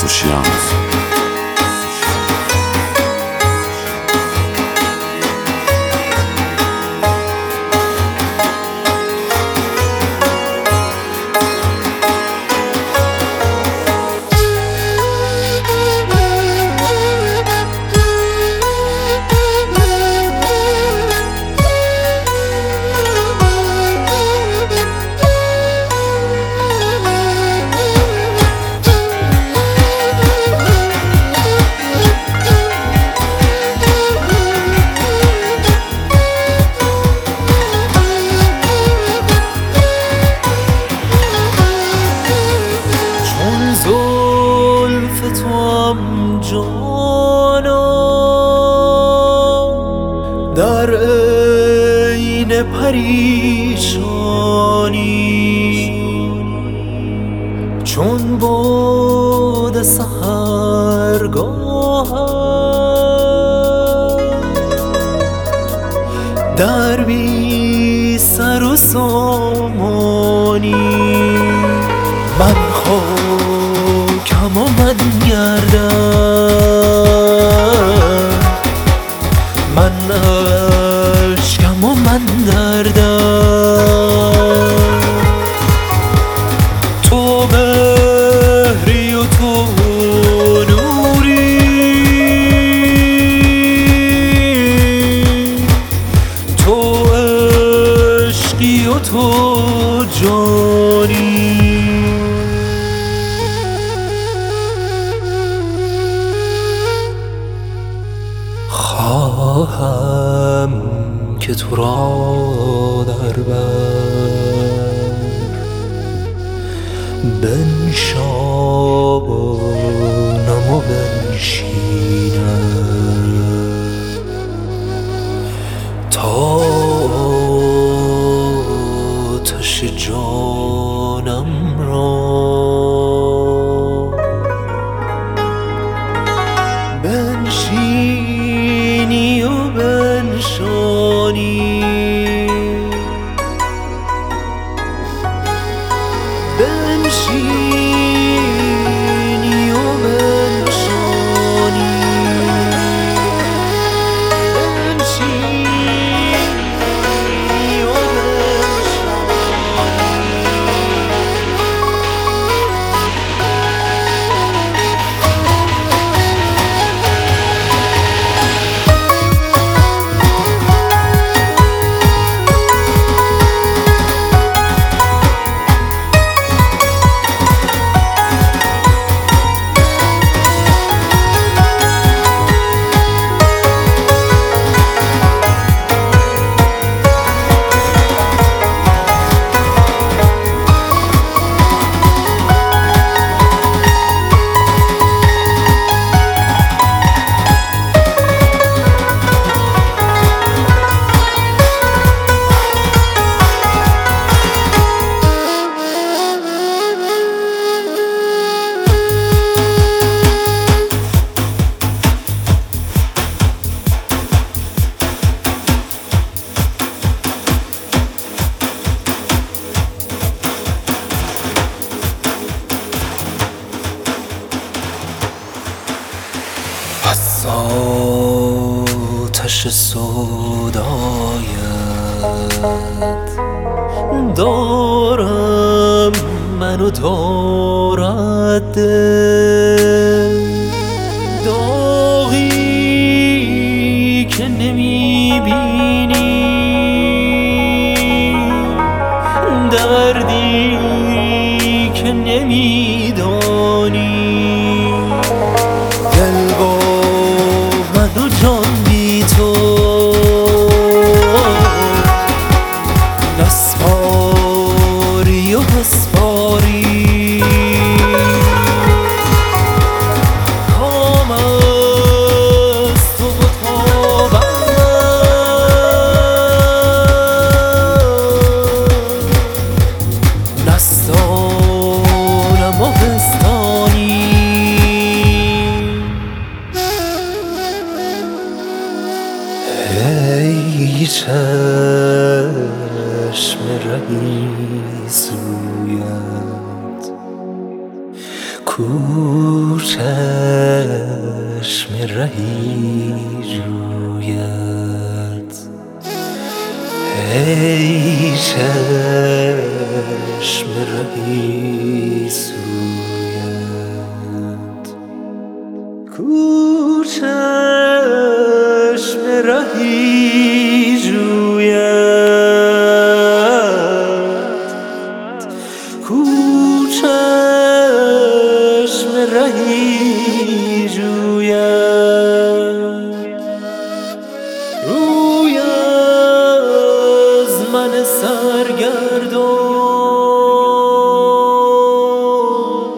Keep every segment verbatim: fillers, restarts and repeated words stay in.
سوشیانز. زلف توام جانا در عین پریشانی، چون باد سحرگاهم در بی سر و سامانی. من خاکم و من گردم، من اشکم و من دردم. تو بحری و تو نوری، تو عشقی و تو جانی. خواهم که تو را در بر بنشانم و بنشینم، تا آتش جانم را بنشینی و بنشانی. بنشینی و بنشانی، بنشینی و از آتش سودایت دارم منو دارد دل، داغی که نمیبینی، دردی که نمیدانی. دل با من و جان بی تو نسپاری و بسپاری. کام از تو و تابم، نستانم و بستانی. ای چشم رئیس رویت، کو چشم رهی جوید، ای چشم رهی سوید، کو چشم رهی جوید، کو چشم رهی جوید، روی از من سرگردان،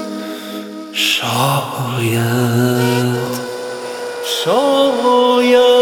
شاید شاید